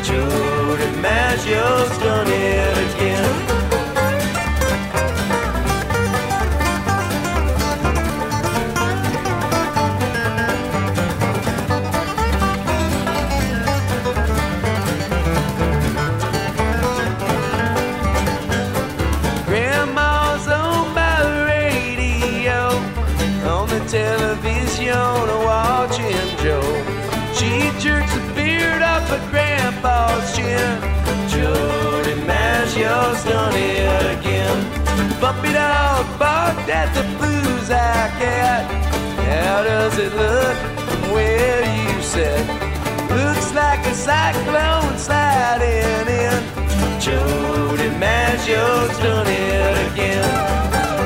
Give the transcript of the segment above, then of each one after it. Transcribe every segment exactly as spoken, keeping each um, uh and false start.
Jody Maggio's done it again. Grandma's on by the radio, on the television watching Joe. She jerks the beard off of Grandpa's chin. Jody Maggio's done it again. Bumpy dog barked at the blues I cat. How does it look from where you sit? Looks like a cyclone sliding in. Jody Maggio's done it again.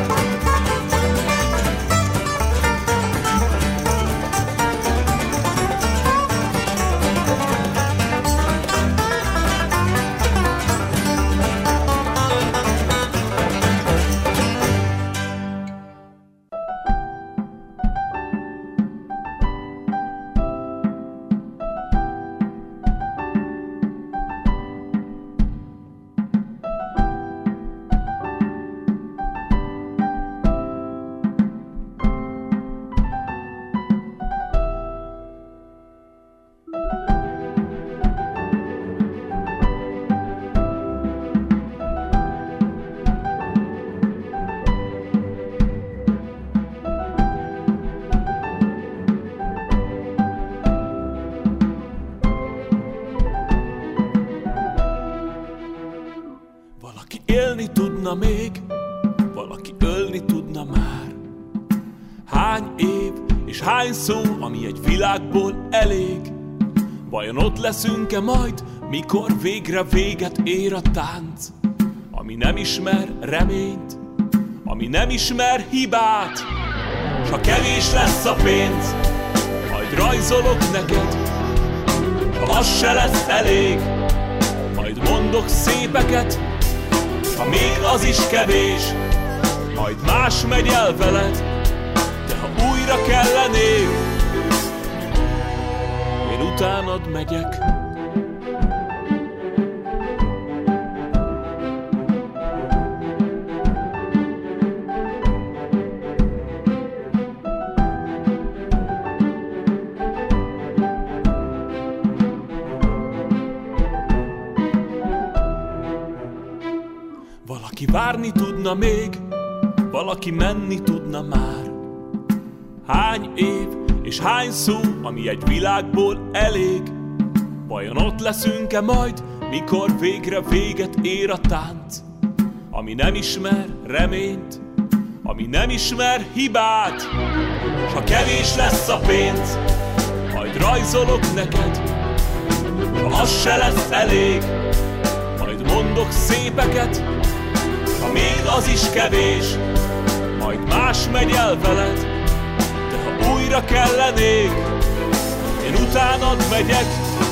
Élni tudna még, valaki ölni tudna már. Hány év és hány szó, ami egy világból elég. Vajon ott leszünk-e majd, mikor végre véget ér a tánc? Ami nem ismer reményt, ami nem ismer hibát. S ha kevés lesz a pénz, majd rajzolok neked. Ha az se lesz elég, majd mondok szépeket. Ha még az is kevés, majd más megy el veled. De ha újra kellenék, én utánad megyek. Valaki várni tudna még, valaki menni tudna már. Hány év és hány szó, ami egy világból elég. Vajon ott leszünk-e majd, mikor végre véget ér a tánc? Ami nem ismer reményt, ami nem ismer hibát. S ha kevés lesz a pénz, majd rajzolok neked. Ha az se lesz elég, majd mondok szépeket. Ha még az is kevés, majd más megy el veled. De ha újra kellenék, én utánad megyek.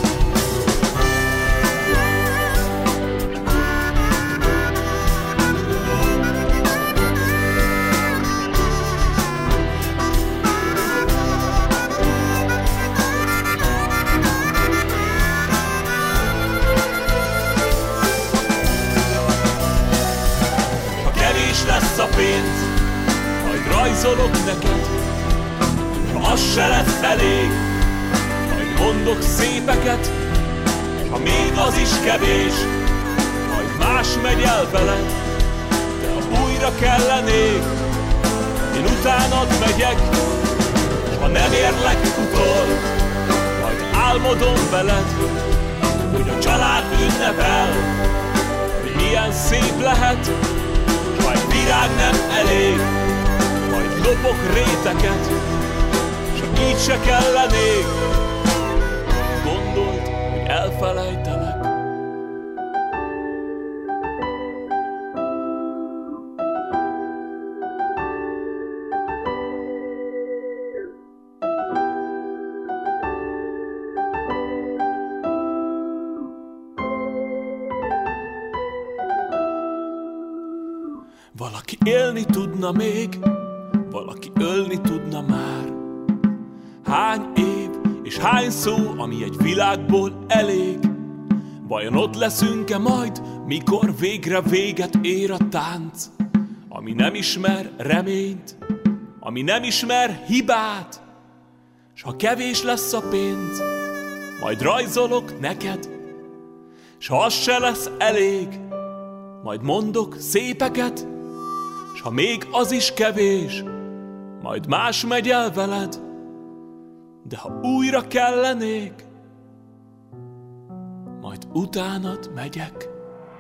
Lesz a pénz, majd rajzolok neked. Ha az se lesz elég, majd mondok szépeket. Ha még az is kevés, majd más megy el veled. De ha újra kellenék, én utánad megyek. S ha nem érlek utol, majd álmodom veled, hogy a család ünnepel, hogy milyen szép lehet. Majd virág nem elég, majd lopok réteket, s ha így se kellenék, gondold, hogy elfelejtelek. Valaki élni tudna még, valaki ölni tudna már. Hány év és hány szó, ami egy világból elég. Vajon ott leszünk-e majd, mikor végre véget ér a tánc, ami nem ismer reményt, ami nem ismer hibát, s ha kevés lesz a pénz, majd rajzolok neked, s ha az se lesz elég, majd mondok szépeket, s ha még az is kevés, majd más megy el veled, de ha újra kellenék, majd utánad megyek.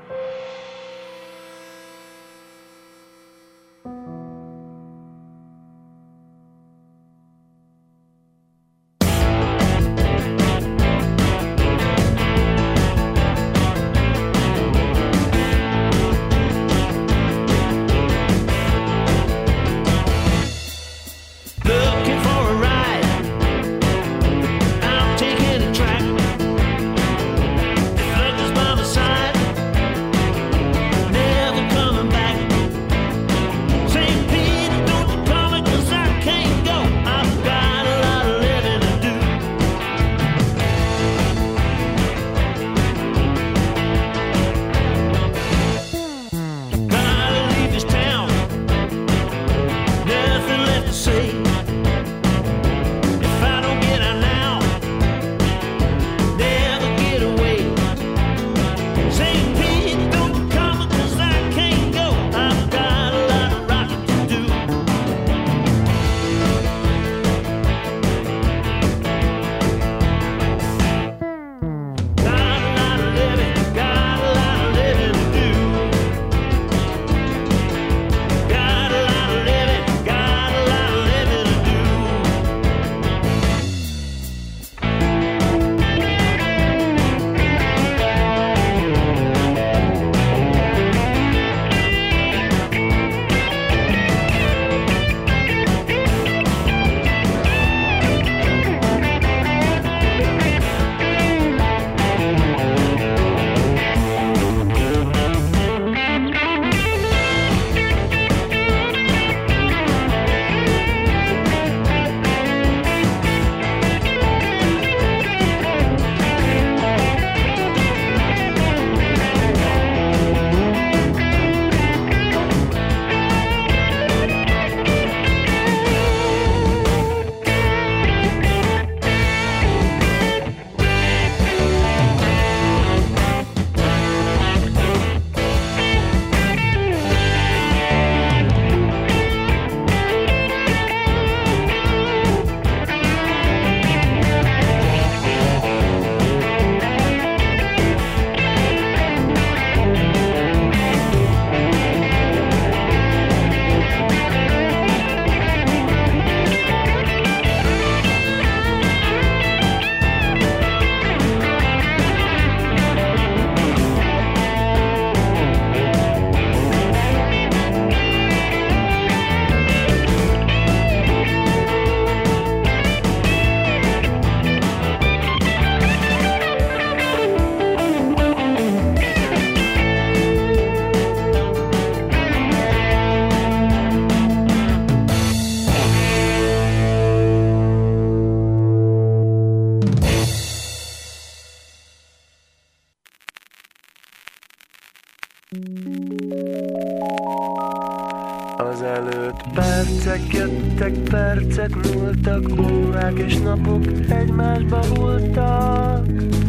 Azelőtt percek jöttek, percek múltak, órák és napok egymásba hulltak.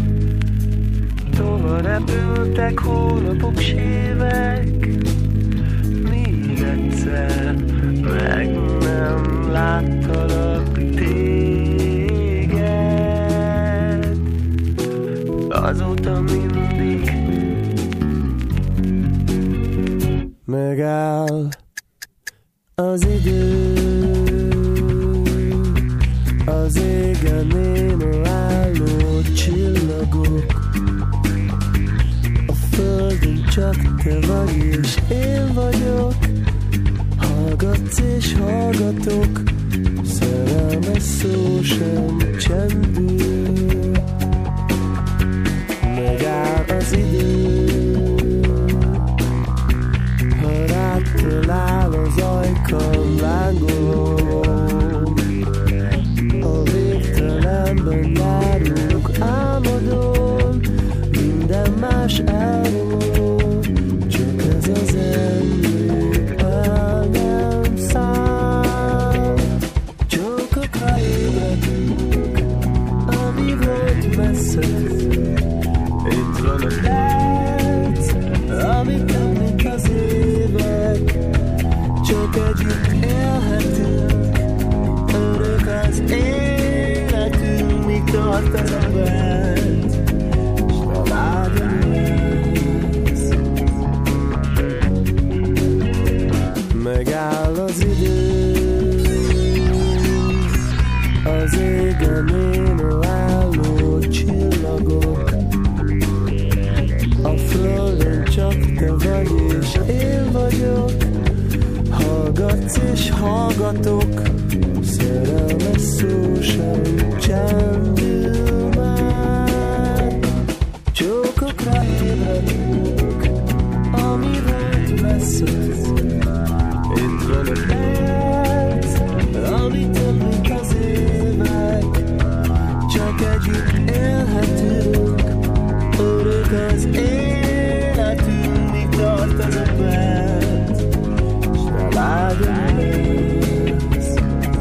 Tova repültek hónapok, s évek, míg egyszer meg nem láttalak téged. Azóta mindig megáll az idő, az égen néma álló csillagok, a földön csak te vagy és én vagyok. Hallgatsz és hallgatok, szerelmes szó sem csendül. Megáll az idő, ha rád talál az ajkam, lángolom. A végtelenben járunk álmodon, minden más elmúlt, csak ez az emlék el nem száll. Csókokra ébredünk, ami volt messze. Itt van a perc, ami több, mint az évek. Csak együtt élhetünk, örök az életünk, míg tart ez a perc, s találom lesz. Megáll az idő, az égen én álló csillagok, a földön csak te vagy és én vagyok. Hallgatsz és hallgatok, szerelmes szó sem csendül már. Csókokra ébredünk, ami volt messze. Itt van a perc, ami több, mint az évek. Csak együtt élhetünk, örök az életünk, míg tart az a perc, s találom lesz.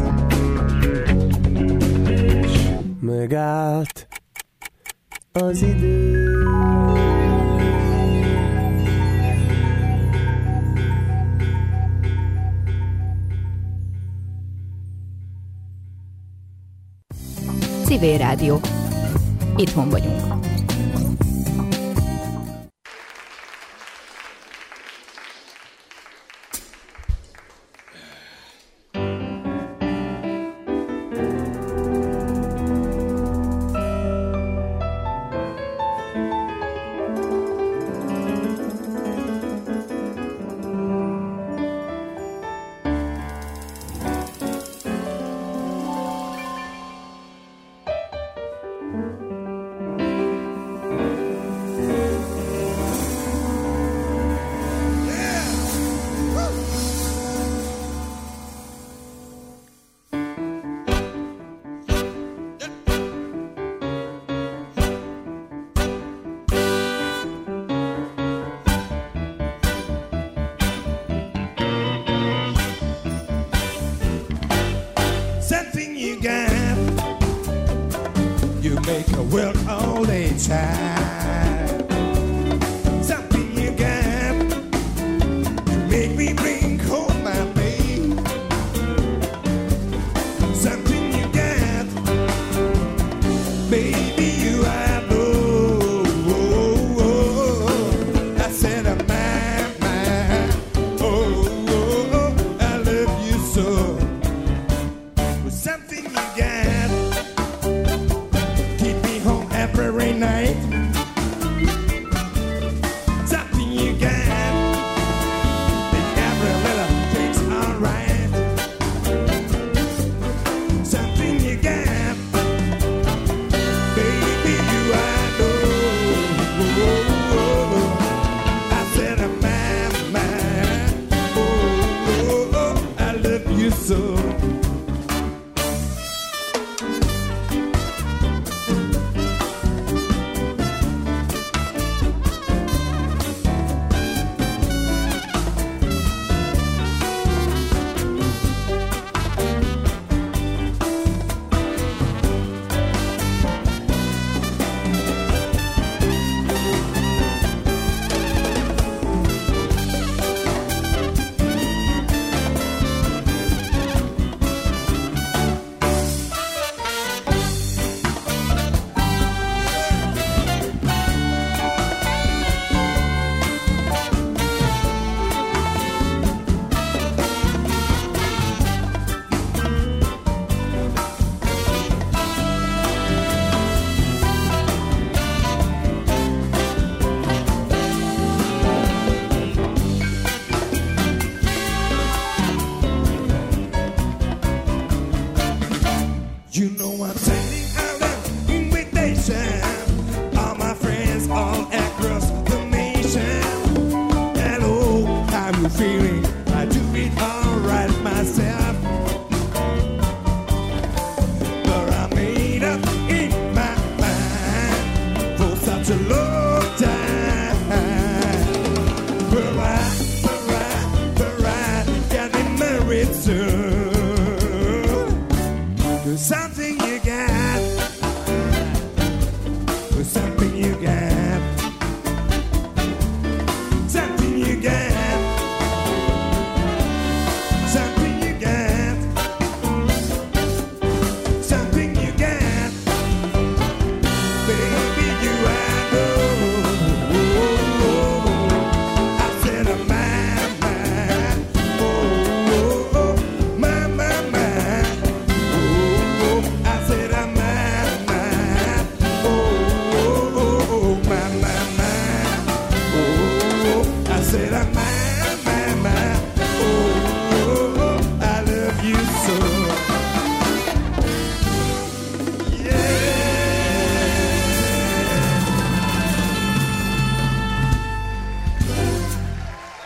És megállt az idő. Civil Rádió. Itthon vagyunk. Every night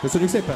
Köszönjük szépen!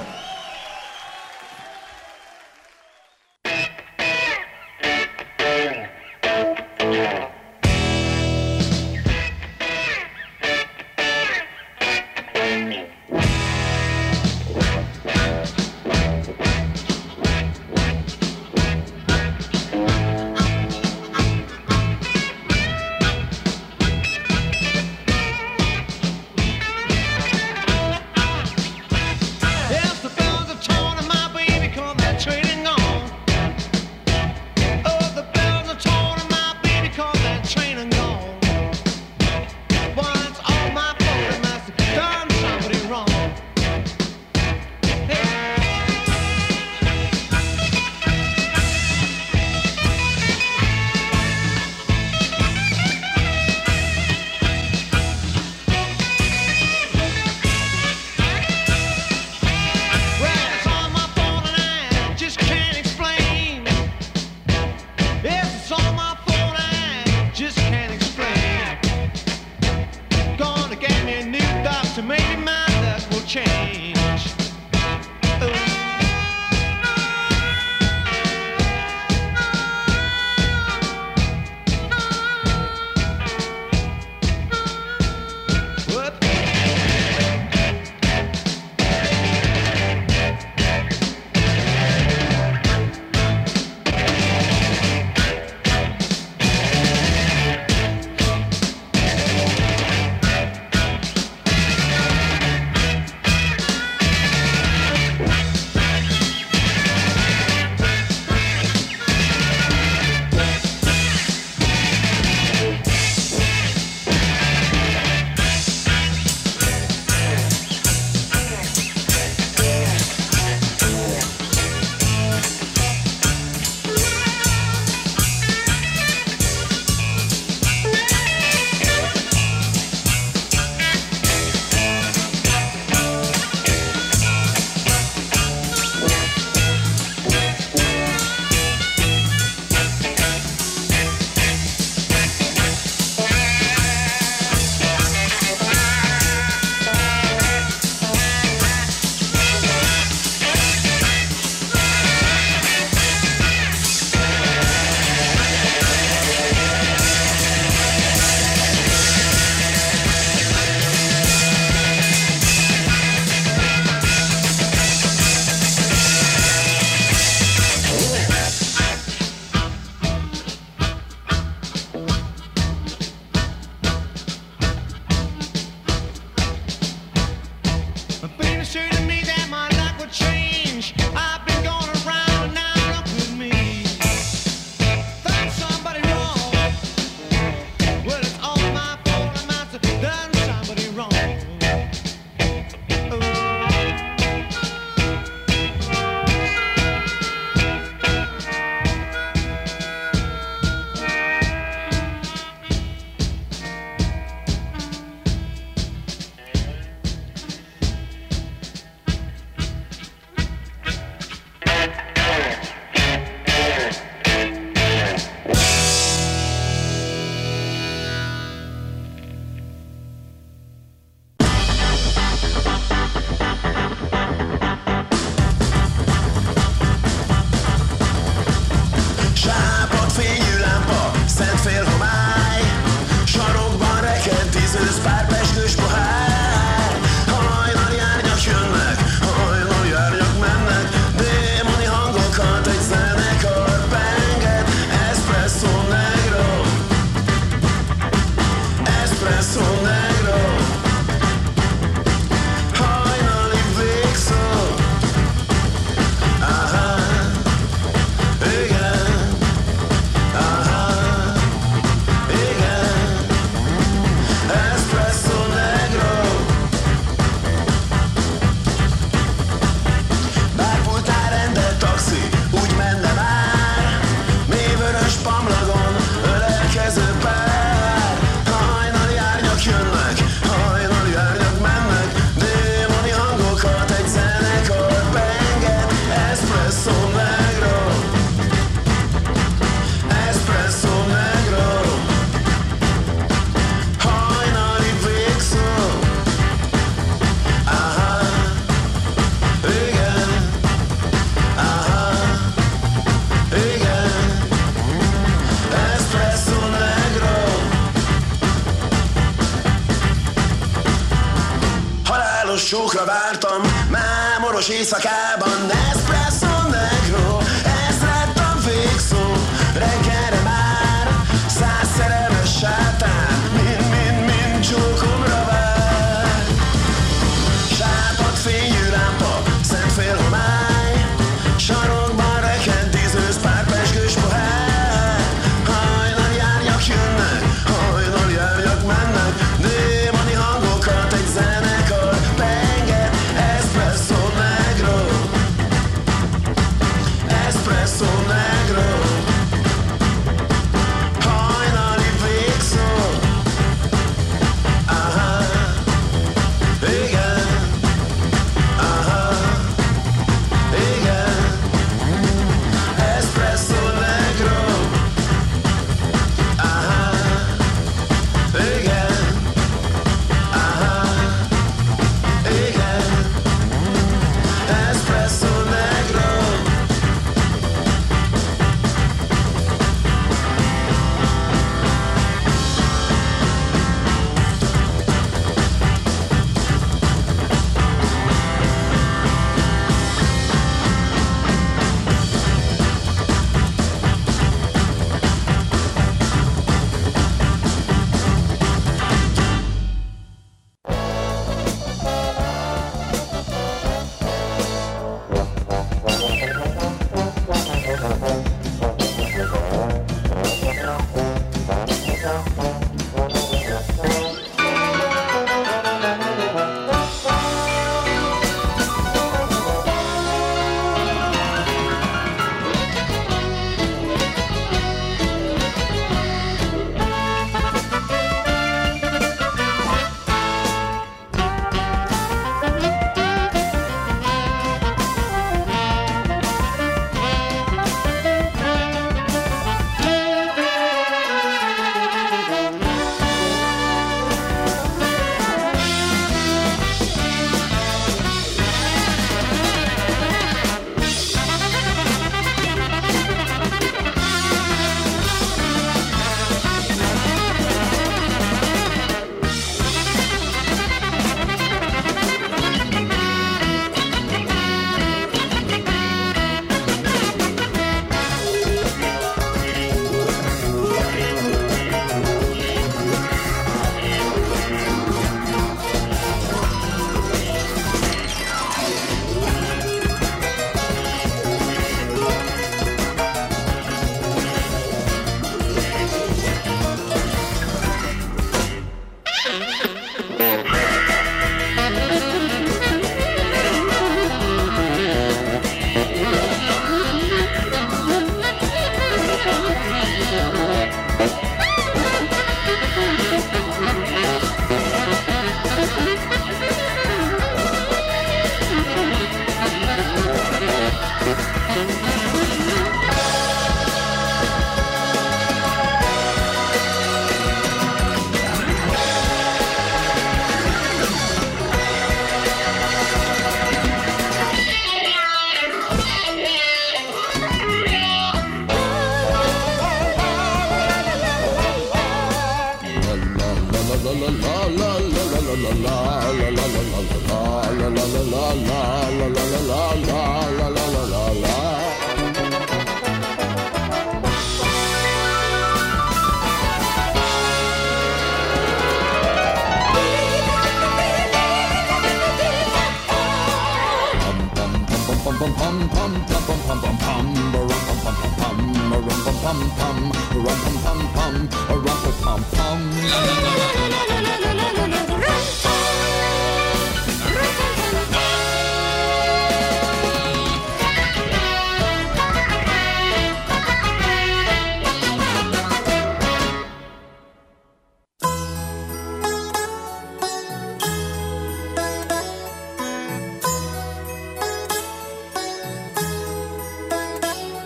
csókra vártam, mámoros éjszakában. Espresso negro, ez lett a végszó. Reggelre már száz szerelmes sátán, mind-mind-mind csókomra vár. Sápadt fényű lámpa, szent félhomály, sarokban rekent tízőz pár pezsgős pohár. Hajnali árnyak jönnek, hajnali árnyak mennek, démoni hangokat egy zenekar penget. Espresso negro, espresso negro, hajnali végszó. Aha, igen, aha, igen. Espresso negro, aha, igen, aha, igen. Espresso negro.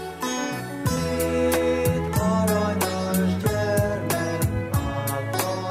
Aranyos gyermek, által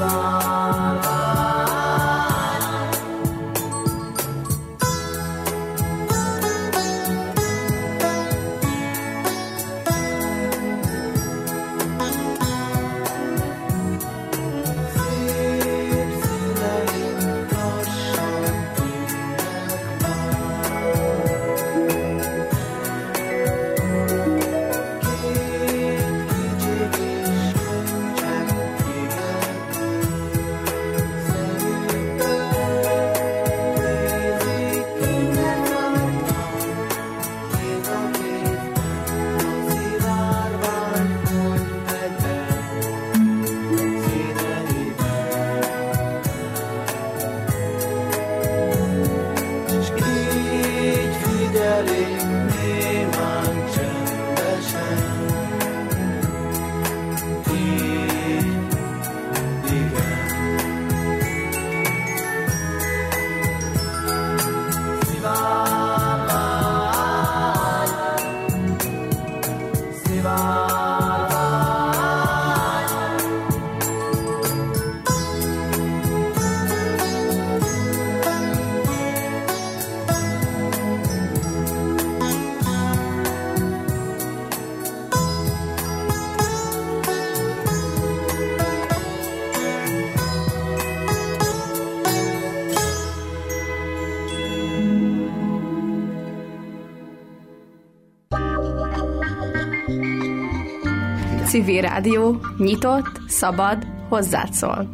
Civil Rádió, nyitott, szabad, hozzád szól.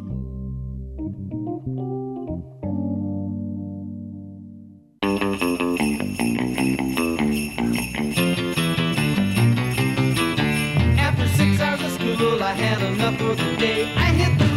After six hours of school, I had enough for the day. I hit the